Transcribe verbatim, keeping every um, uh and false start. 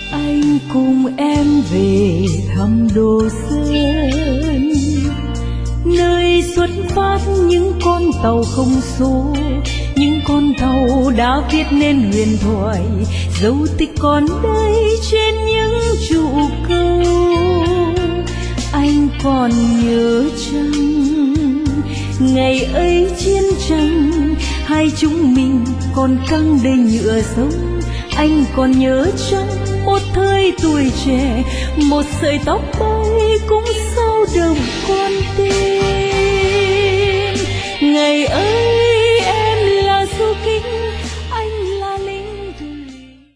Anh cùng em về thăm Đồ Sơn, nơi xuất phát những con tàu không số, những con tàu đã viết nên huyền thoại, dấu tích còn đây trên những trụ câu. Anh còn nhớ chăng ngày ấy chiến tranh, hai chúng mình còn căng đầy nhựa sống. Anh còn nhớ chăng một thời tuổi trẻ, một sợi tóc bay cũng sao đồng con tim. Ngày ấy